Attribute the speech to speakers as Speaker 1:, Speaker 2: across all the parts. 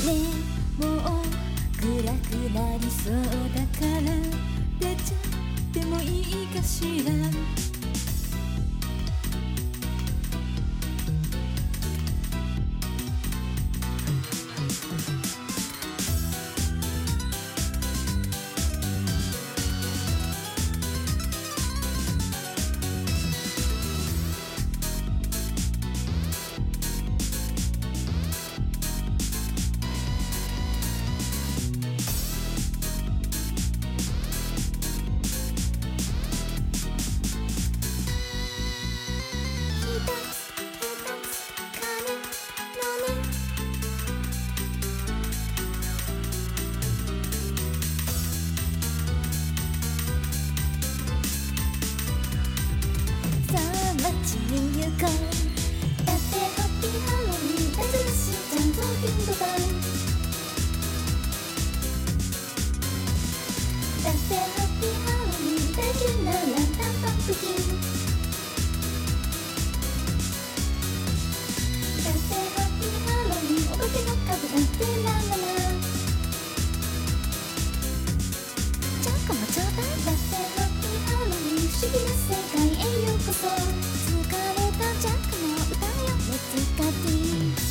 Speaker 1: もう暗くなりそうだから出ちゃってもいいかしら。街に行こう。だってハッピーハロウィンだずるしちゃんと頻度だ。だってハッピーハロウィン大嫌いなランタンパンプキン。だってハッピーハロウィンお化けの株だってラララ。チョコもちょうだい。だってハッピーハロウィン不思議な世界へようこそ。ジャックの歌よ、レッツカティー。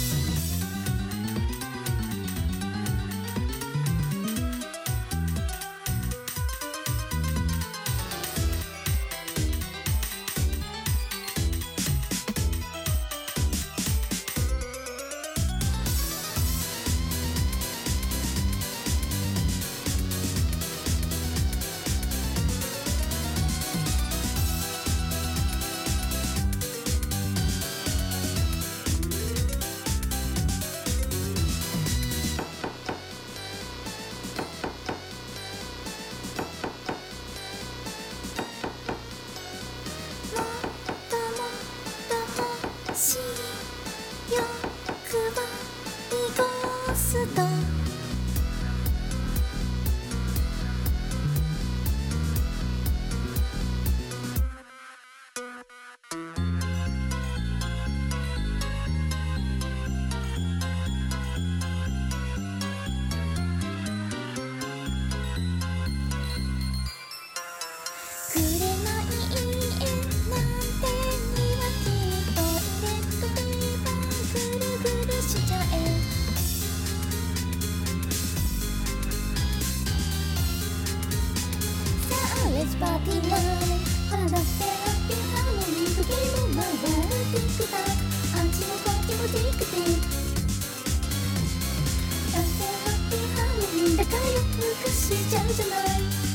Speaker 1: パーティーライフ、ほらだってハッピーハロウィン時計もまだティックタック、あっちもこっちもティックティック。だってハッピーハロウィンだからよくしちゃうじゃない。